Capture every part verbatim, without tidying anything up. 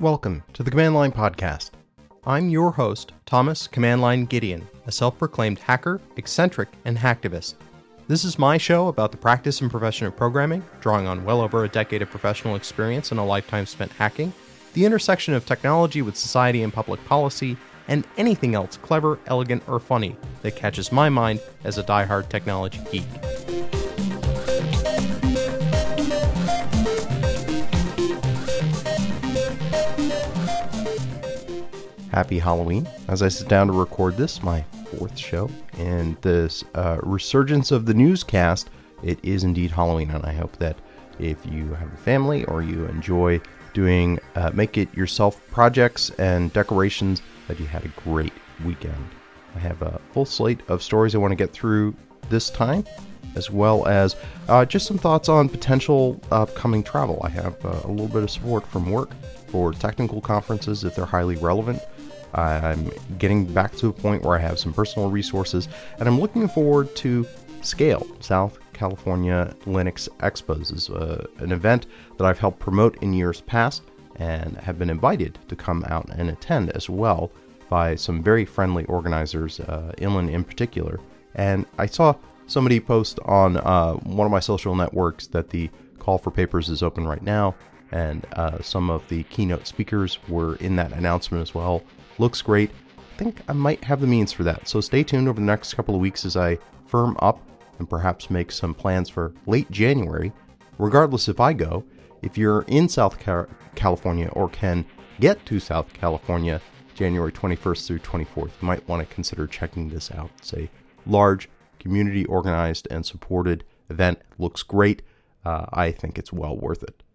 Welcome to the Command Line Podcast. I'm your host, Thomas Command Line Gideon, a self-proclaimed hacker, eccentric, and hacktivist. This is my show about the practice and profession of programming, drawing on well over a decade of professional experience and a lifetime spent hacking, the intersection of technology with society and public policy, and anything else clever, elegant, or funny that catches my mind as a diehard technology geek. Happy Halloween. As I sit down to record this, my fourth show, and this uh, resurgence of the newscast, it is indeed Halloween, and I hope that if you have a family or you enjoy doing uh, make it yourself projects and decorations, that you had a great weekend. I have a full slate of stories I want to get through this time, as well as uh, just some thoughts on potential upcoming travel. I have uh, a little bit of support from work for technical conferences if they're highly relevant. I'm getting back to a point where I have some personal resources, and I'm looking forward to Scale, South California Linux Expos. Is uh, an event that I've helped promote in years past and have been invited to come out and attend as well by some very friendly organizers, uh, Inland in particular. And I saw somebody post on uh, one of my social networks that the call for papers is open right now, and uh, some of the keynote speakers were in that announcement as well. Looks great. I think I might have the means for that. So stay tuned over the next couple of weeks as I firm up and perhaps make some plans for late January. Regardless if I go, if you're in South California or can get to South California January twenty-first through twenty-fourth, you might want to consider checking this out. It's a large, community organized and supported event. Looks great. Uh, I think it's well worth it.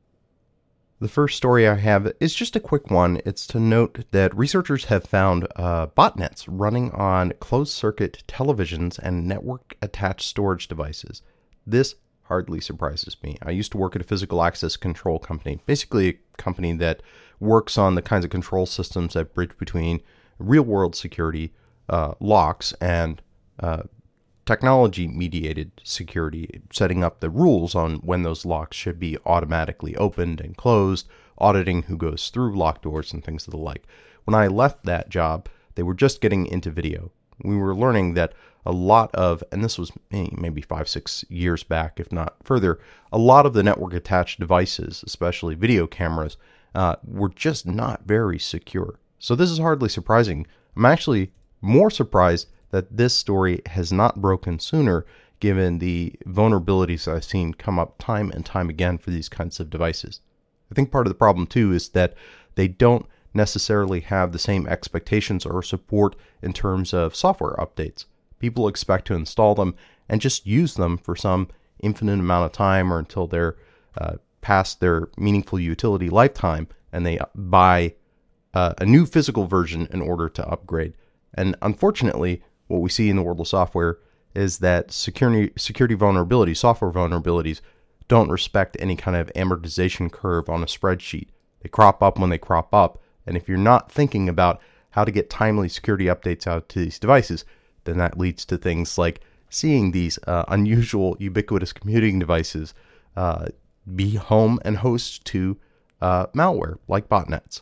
The first story I have is just a quick one. It's to note that researchers have found uh, botnets running on closed-circuit televisions and network-attached storage devices. This hardly surprises me. I used to work at a physical access control company, basically a company that works on the kinds of control systems that bridge between real-world security, uh, locks, and uh, technology-mediated security, setting up the rules on when those locks should be automatically opened and closed, auditing who goes through locked doors and things of the like. When I left that job, they were just getting into video. We were learning that a lot of, and this was maybe five, six years back, if not further, a lot of the network-attached devices, especially video cameras, uh, were just not very secure. So this is hardly surprising. I'm actually more surprised that this story has not broken sooner, given the vulnerabilities I've seen come up time and time again for these kinds of devices. I think part of the problem, too, is that they don't necessarily have the same expectations or support in terms of software updates. People expect to install them and just use them for some infinite amount of time or until they're uh, past their meaningful utility lifetime, and they buy uh, a new physical version in order to upgrade. And unfortunately, what we see in the world of software is that security security vulnerabilities, software vulnerabilities, don't respect any kind of amortization curve on a spreadsheet. They crop up when they crop up, and if you're not thinking about how to get timely security updates out to these devices, then that leads to things like seeing these uh, unusual ubiquitous computing devices uh, be home and host to uh, malware like botnets.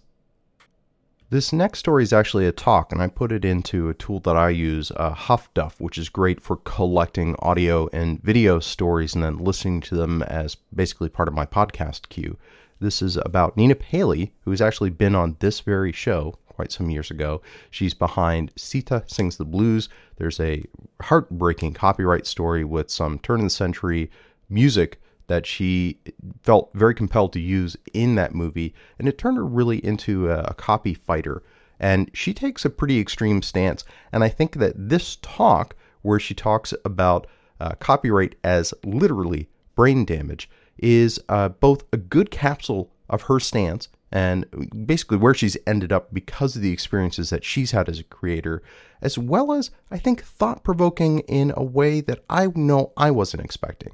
This next story is actually a talk, and I put it into a tool that I use, uh, HuffDuff, which is great for collecting audio and video stories and then listening to them as basically part of my podcast queue. This is about Nina Paley, who has actually been on this very show quite some years ago. She's behind Sita Sings the Blues. There's a heartbreaking copyright story with some turn-of-the-century music that she felt very compelled to use in that movie, and it turned her really into a, a copy fighter. And she takes a pretty extreme stance, and I think that this talk, where she talks about uh, copyright as literally brain damage, is uh, both a good capsule of her stance and basically where she's ended up because of the experiences that she's had as a creator, as well as, I think, thought-provoking in a way that I know I wasn't expecting.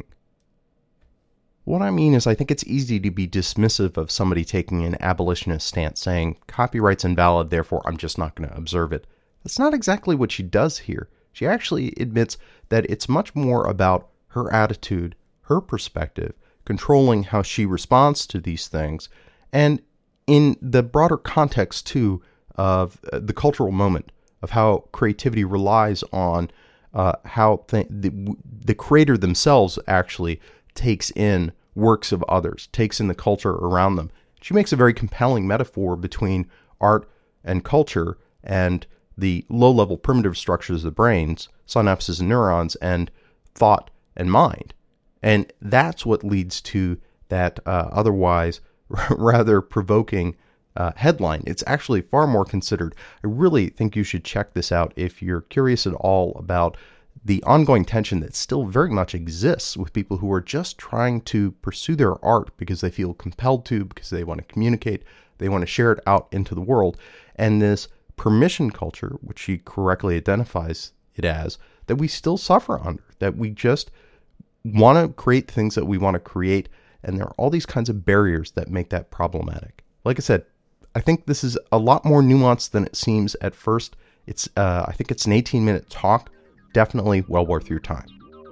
What I mean is I think it's easy to be dismissive of somebody taking an abolitionist stance, saying, copyright's invalid, therefore I'm just not going to observe it. That's not exactly what she does here. She actually admits that it's much more about her attitude, her perspective, controlling how she responds to these things, and in the broader context, too, of the cultural moment, of how creativity relies on uh, how th- the, the creator themselves actually takes in works of others, takes in the culture around them. She makes a very compelling metaphor between art and culture and the low-level primitive structures of the brains, synapses and neurons, and thought and mind. And that's what leads to that uh, otherwise rather provoking uh, headline. It's actually far more considered. I really think you should check this out if you're curious at all about the ongoing tension that still very much exists with people who are just trying to pursue their art because they feel compelled to, because they want to communicate, they want to share it out into the world. And this permission culture, which she correctly identifies it as, that we still suffer under, that we just want to create things that we want to create. And there are all these kinds of barriers that make that problematic. Like I said, I think this is a lot more nuanced than it seems at first. It's, uh, I think it's an eighteen minute talk. Definitely well worth your time.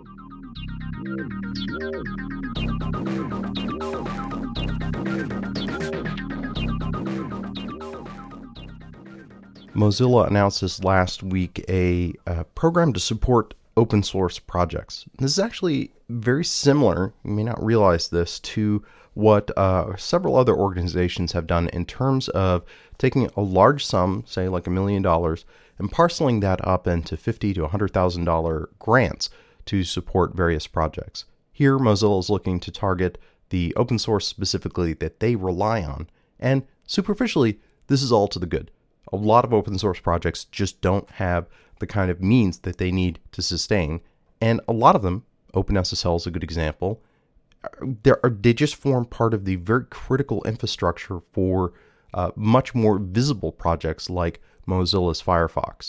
Mozilla announced this last week a, a program to support open source projects. This is actually very similar, you may not realize this, to what uh, several other organizations have done in terms of taking a large sum, say like a million dollars, and parceling that up into fifty thousand to one hundred thousand dollars grants to support various projects. Here, Mozilla is looking to target the open source specifically that they rely on, and superficially, this is all to the good. A lot of open source projects just don't have the kind of means that they need to sustain, and a lot of them, OpenSSL is a good example, There are, they just form part of the very critical infrastructure for uh, much more visible projects like Mozilla's Firefox.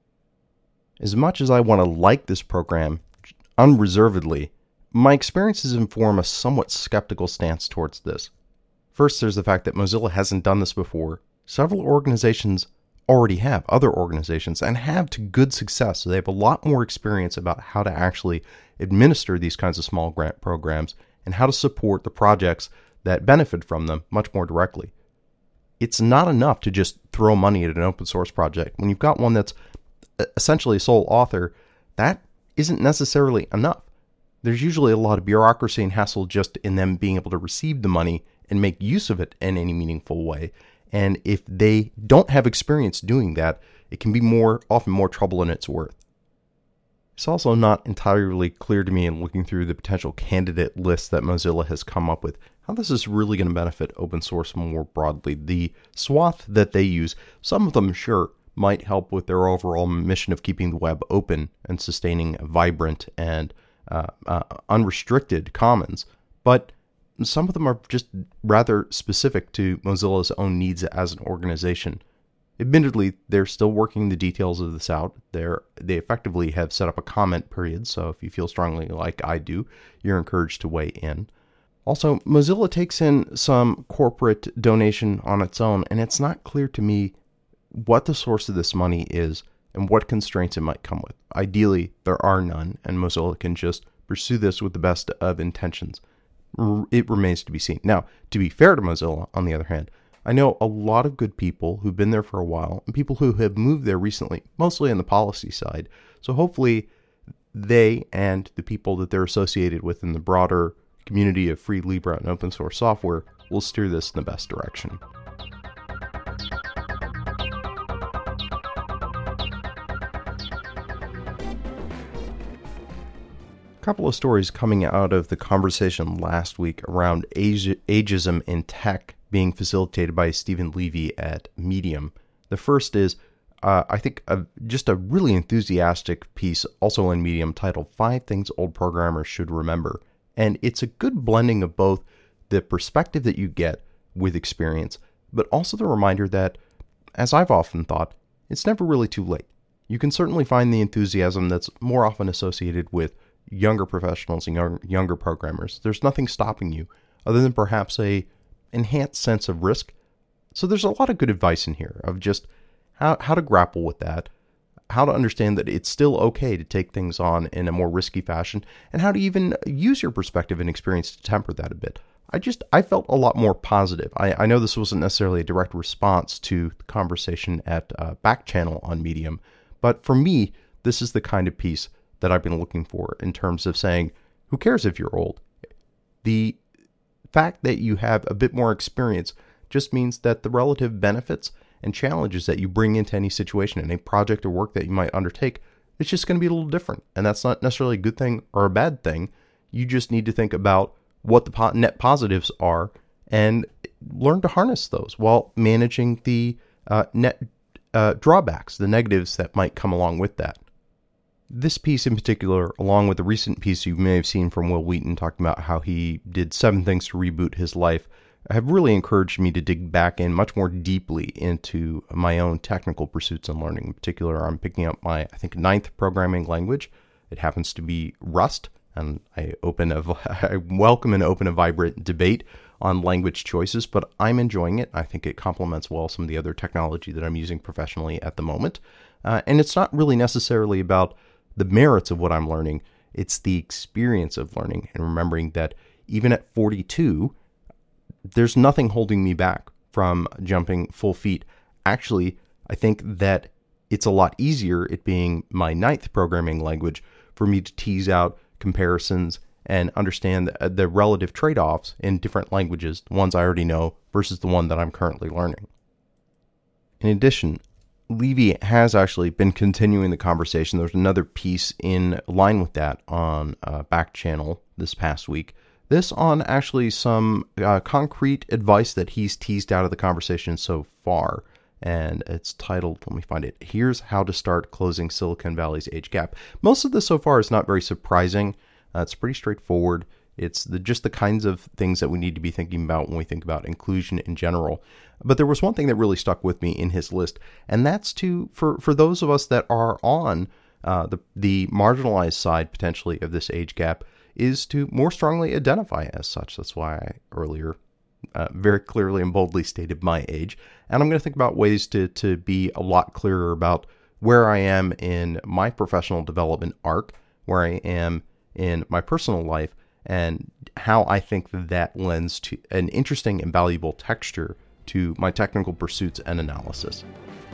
As much as I want to like this program unreservedly, my experiences inform a somewhat skeptical stance towards this. First, there's the fact that Mozilla hasn't done this before. Several organizations already have, other organizations, and have to good success. So they have a lot more experience about how to actually administer these kinds of small grant programs and how to support the projects that benefit from them much more directly. It's not enough to just throw money at an open source project. When you've got one that's essentially a sole author, that isn't necessarily enough. There's usually a lot of bureaucracy and hassle just in them being able to receive the money and make use of it in any meaningful way. And if they don't have experience doing that, it can be more often more trouble than it's worth. It's also not entirely clear to me in looking through the potential candidate list that Mozilla has come up with how this is really going to benefit open source more broadly. The swath that they use, some of them sure might help with their overall mission of keeping the web open and sustaining a vibrant and uh, uh, unrestricted commons, but some of them are just rather specific to Mozilla's own needs as an organization. Admittedly, they're still working the details of this out. They're, they effectively have set up a comment period, so if you feel strongly like I do, you're encouraged to weigh in. Also, Mozilla takes in some corporate donation on its own, and it's not clear to me what the source of this money is and what constraints it might come with. Ideally, there are none, and Mozilla can just pursue this with the best of intentions. It remains to be seen. Now, to be fair to Mozilla, on the other hand, I know a lot of good people who've been there for a while and people who have moved there recently, mostly on the policy side. So hopefully they and the people that they're associated with in the broader community of free Libre and open source software will steer this in the best direction. A couple of stories coming out of the conversation last week around age- ageism in tech being facilitated by Stephen Levy at Medium. The first is, uh, I think, a, just a really enthusiastic piece also in Medium titled Five Things Old Programmers Should Remember. And it's a good blending of both the perspective that you get with experience, but also the reminder that, as I've often thought, it's never really too late. You can certainly find the enthusiasm that's more often associated with younger professionals and young, younger programmers. There's nothing stopping you other than perhaps a enhanced sense of risk. So there's a lot of good advice in here of just how, how to grapple with that, how to understand that it's still okay to take things on in a more risky fashion, and how to even use your perspective and experience to temper that a bit. I just, I felt a lot more positive. I, I know this wasn't necessarily a direct response to the conversation at uh, Back Channel on Medium, but for me, this is the kind of piece that I've been looking for in terms of saying, who cares if you're old? The fact that you have a bit more experience just means that the relative benefits and challenges that you bring into any situation, any project or work that you might undertake, it's just going to be a little different. And that's not necessarily a good thing or a bad thing. You just need to think about what the net positives are and learn to harness those while managing the uh, net uh, drawbacks, the negatives that might come along with that. This piece in particular, along with the recent piece you may have seen from Will Wheaton talking about how he did seven things to reboot his life, have really encouraged me to dig back in much more deeply into my own technical pursuits and learning. In particular, I'm picking up my, I think, ninth programming language. It happens to be Rust, and I open a, I welcome and open a vibrant debate on language choices, but I'm enjoying it. I think it complements well some of the other technology that I'm using professionally at the moment. Uh, and it's not really necessarily about the merits of what I'm learning. It's the experience of learning and remembering that even at forty-two, there's nothing holding me back from jumping full feet. Actually, I think that it's a lot easier, it being my ninth programming language, for me to tease out comparisons and understand the, the relative trade-offs in different languages, the ones I already know versus the one that I'm currently learning. In addition, Levy has actually been continuing the conversation. There's another piece in line with that on uh, Back Channel this past week. This on actually some uh, concrete advice that he's teased out of the conversation so far. And it's titled, let me find it, Here's How to Start Closing Silicon Valley's Age Gap. Most of this so far is not very surprising. Uh, it's pretty straightforward. It's the, just the kinds of things that we need to be thinking about when we think about inclusion in general. But there was one thing that really stuck with me in his list, and that's to for, for those of us that are on uh, the, the marginalized side, potentially, of this age gap, is to more strongly identify as such. That's why I earlier uh, very clearly and boldly stated my age. And I'm going to think about ways to, to be a lot clearer about where I am in my professional development arc, where I am in my personal life, and how I think that, that lends to an interesting and valuable texture to my technical pursuits and analysis.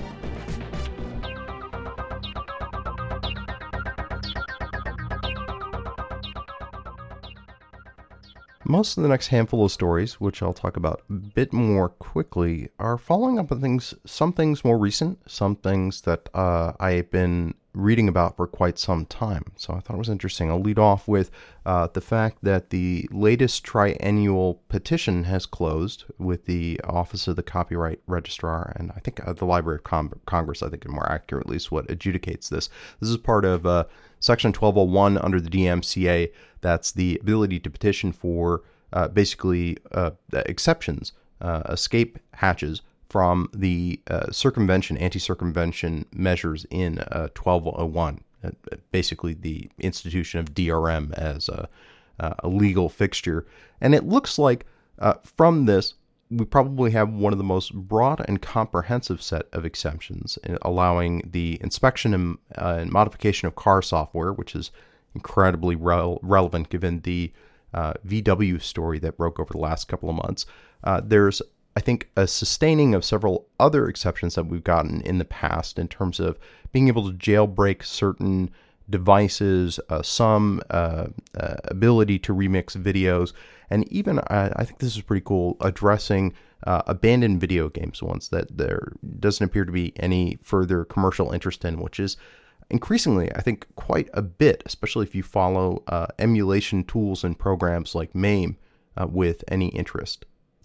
Most of the next handful of stories, which I'll talk about a bit more quickly, are following up on things, some things more recent, some things that uh, I've been reading about for quite some time. So I thought it was interesting. I'll lead off with uh, the fact that the latest triennial petition has closed with the Office of the Copyright Registrar, and I think uh, the Library of Con- Congress, I think more accurately, is what adjudicates this. This is part of uh, Section twelve oh one under the D M C A. That's the ability to petition for uh, basically uh, exceptions, uh, escape hatches from the uh, circumvention, anti-circumvention measures in uh, twelve oh one, uh, basically the institution of D R M as a, uh, a legal fixture. And it looks like uh, from this, we probably have one of the most broad and comprehensive set of exemptions, allowing the inspection and, uh, and modification of car software, which is incredibly rel- relevant given the uh, V W story that broke over the last couple of months. Uh, there's I think a sustaining of several other exceptions that we've gotten in the past in terms of being able to jailbreak certain devices, uh, some uh, uh, ability to remix videos, and even, uh, I think this is pretty cool, addressing uh, abandoned video games, ones that there doesn't appear to be any further commercial interest in, which is increasingly, I think, quite a bit, especially if you follow uh, emulation tools and programs like MAME uh, with any interest.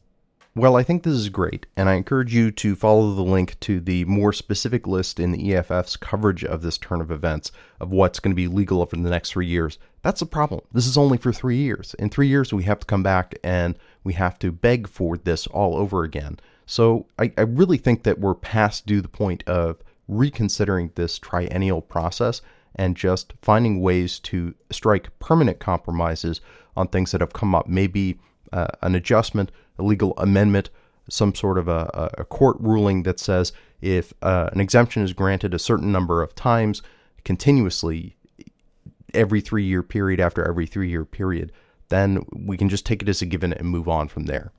Well, I think this is great, and I encourage you to follow the link to the more specific list in the E F F's coverage of this turn of events of what's going to be legal over the next three years. That's the problem. This is only for three years. In three years, we have to come back and we have to beg for this all over again. So I, I really think that we're past due the point of reconsidering this triennial process and just finding ways to strike permanent compromises on things that have come up. Maybe uh, an adjustment, a legal amendment, some sort of a, a court ruling that says if uh, an exemption is granted a certain number of times continuously every three-year period after every three-year period, then we can just take it as a given and move on from there.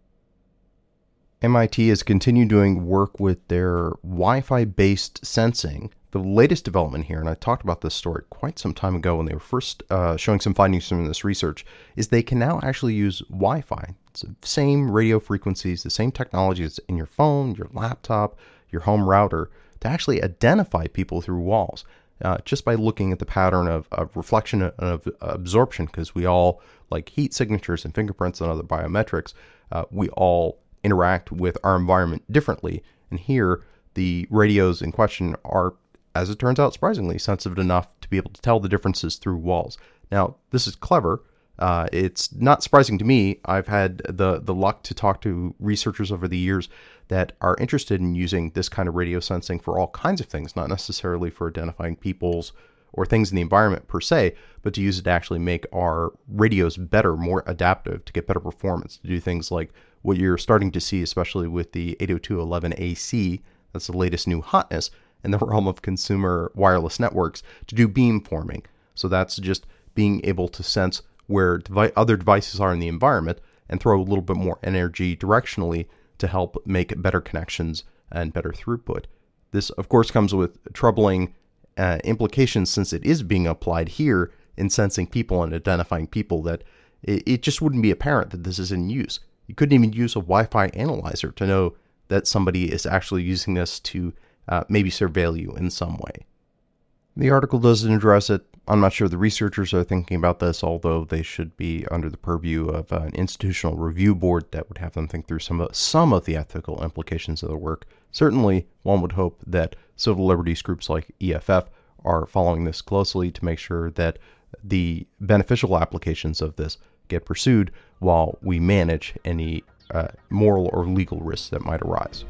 M I T has continued doing work with their Wi-Fi based sensing. The latest development here, and I talked about this story quite some time ago when they were first uh, showing some findings from this research, is they can now actually use Wi-Fi. It's the same radio frequencies, the same technologies in your phone, your laptop, your home router, to actually identify people through walls, uh, just by looking at the pattern of, of reflection and of absorption, because we all, like heat signatures and fingerprints and other biometrics, uh, we all interact with our environment differently. And here, the radios in question are, as it turns out, surprisingly sensitive enough to be able to tell the differences through walls. Now, this is clever. Uh, it's not surprising to me. I've had the, the luck to talk to researchers over the years that are interested in using this kind of radio sensing for all kinds of things, not necessarily for identifying people's or things in the environment per se, but to use it to actually make our radios better, more adaptive, to get better performance, to do things like what you're starting to see, especially with the eight oh two dot eleven A C, that's the latest new hotness in the realm of consumer wireless networks, to do beamforming. So that's just being able to sense where devi- other devices are in the environment and throw a little bit more energy directionally to help make better connections and better throughput. This, of course, comes with troubling uh, implications, since it is being applied here in sensing people and identifying people, that it, it just wouldn't be apparent that this is in use. You couldn't even use a Wi-Fi analyzer to know that somebody is actually using this to uh, maybe surveil you in some way. The article doesn't address it. I'm not sure the researchers are thinking about this, although they should be under the purview of an institutional review board that would have them think through some of, some of the ethical implications of the work. Certainly, one would hope that civil liberties groups like E F F are following this closely to make sure that the beneficial applications of this get pursued while we manage any uh, moral or legal risks that might arise.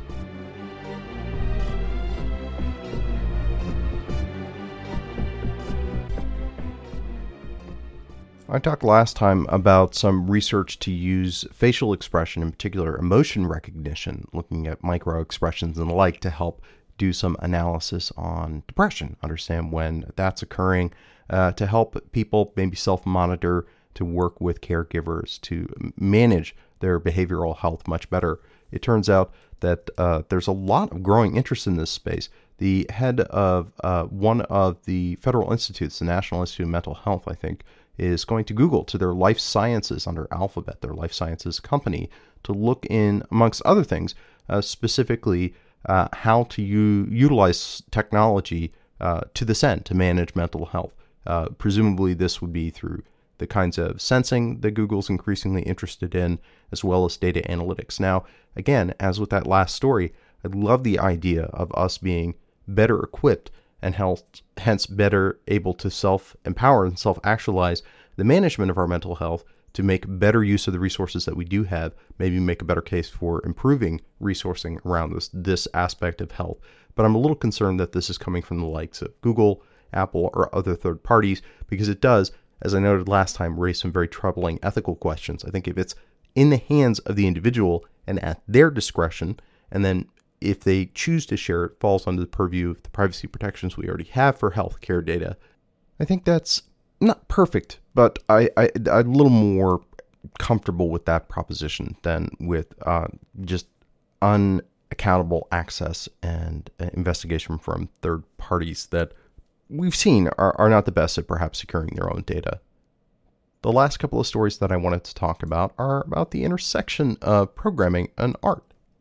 I talked last time about some research to use facial expression, in particular emotion recognition, looking at micro expressions and the like, to help do some analysis on depression, understand when that's occurring, uh, to help people maybe self-monitor, to work with caregivers to manage their behavioral health much better. It turns out that uh, there's a lot of growing interest in this space. The head of uh, one of the federal institutes, the National Institute of Mental Health, I think, is going to Google to their life sciences under Alphabet, their life sciences company, to look in, amongst other things, uh, specifically uh, how to u- utilize technology uh, to this end to manage mental health. Uh, presumably this would be through the kinds of sensing that Google's increasingly interested in, as well as data analytics. Now, again, as with that last story, I love the idea of us being better equipped and health, hence better able to self-empower and self-actualize the management of our mental health to make better use of the resources that we do have, maybe make a better case for improving resourcing around this, this aspect of health. But I'm a little concerned that this is coming from the likes of Google, Apple, or other third parties, because it does, as I noted last time, raise some very troubling ethical questions. I think if it's in the hands of the individual and at their discretion, and then if they choose to share it, falls under the purview of the privacy protections we already have for healthcare data, I think that's not perfect, but I, I, I'm a little more comfortable with that proposition than with uh, just unaccountable access and investigation from third parties that we've seen are, are not the best at perhaps securing their own data. The last couple of stories that I wanted to talk about are about the intersection of programming and art.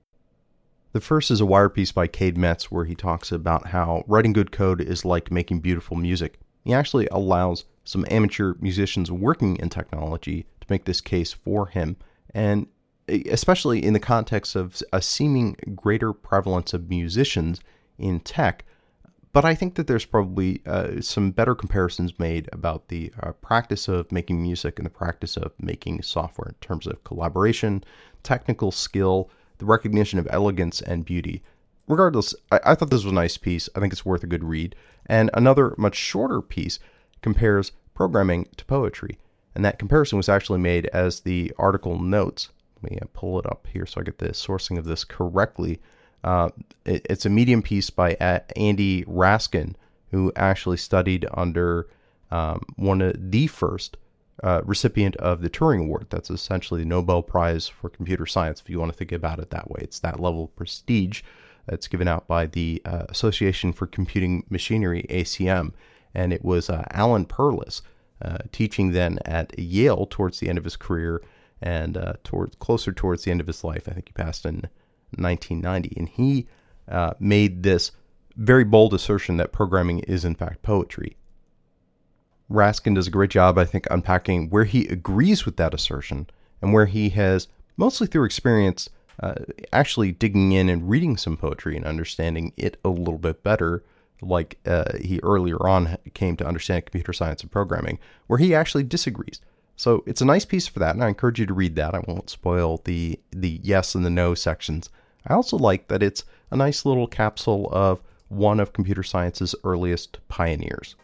The first is a Wired piece by Cade Metz, where he talks about how writing good code is like making beautiful music. He actually allows some amateur musicians working in technology to make this case for him, and especially in the context of a seeming greater prevalence of musicians in tech. But I think that there's probably uh, some better comparisons made about the uh, practice of making music and the practice of making software in terms of collaboration, technical skill, the recognition of elegance and beauty. Regardless, I, I thought this was a nice piece. I think it's worth a good read. And another much shorter piece compares programming to poetry. And that comparison was actually made as the article notes. Let me pull it up here so I get the sourcing of this correctly. Uh, it, it's a Medium piece by uh, Andy Raskin, who actually studied under um, one of the first uh, recipient of the Turing Award. That's essentially the Nobel Prize for computer science, if you want to think about it that way. It's that level of prestige that's given out by the uh, Association for Computing Machinery, A C M. And it was uh, Alan Perlis, uh, teaching then at Yale towards the end of his career and uh, towards closer towards the end of his life. I think he passed in nineteen ninety. And he uh, made this very bold assertion that programming is in fact poetry. Raskin does a great job, I think, unpacking where he agrees with that assertion and where he has, mostly through experience, uh, actually digging in and reading some poetry and understanding it a little bit better, like uh, he earlier on came to understand computer science and programming, where he actually disagrees. So it's a nice piece for that, and I encourage you to read that. I won't spoil the, the yes and the no sections. I also like that it's a nice little capsule of one of computer science's earliest pioneers.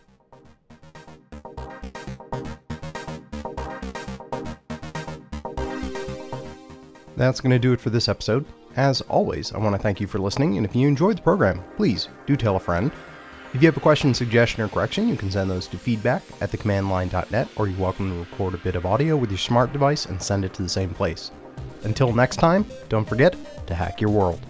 That's going to do it for this episode. As always, I want to thank you for listening, and if you enjoyed the program, please do tell a friend. If you have a question, suggestion, or correction, you can send those to feedback at the command line dot net, or you're welcome to record a bit of audio with your smart device and send it to the same place. Until next time, don't forget to hack your world.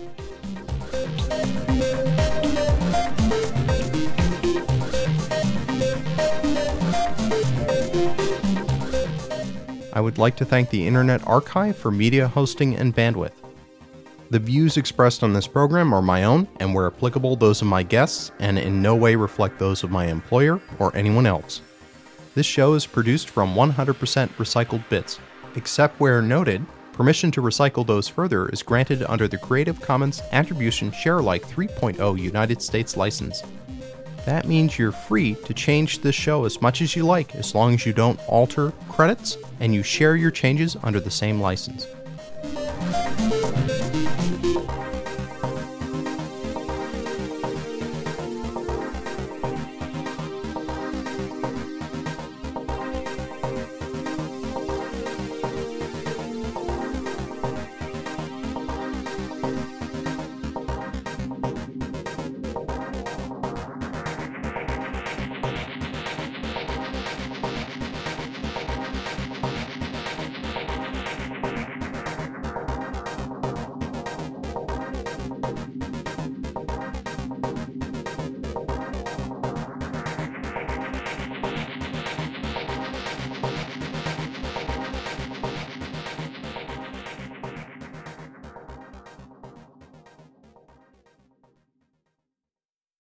I would like to thank the Internet Archive for media hosting and bandwidth. The views expressed on this program are my own, and where applicable, those of my guests, and in no way reflect those of my employer or anyone else. This show is produced from one hundred percent recycled bits. Except where noted, permission to recycle those further is granted under the Creative Commons Attribution Share-alike three point oh United States license. That means you're free to change this show as much as you like, as long as you don't alter credits and you share your changes under the same license.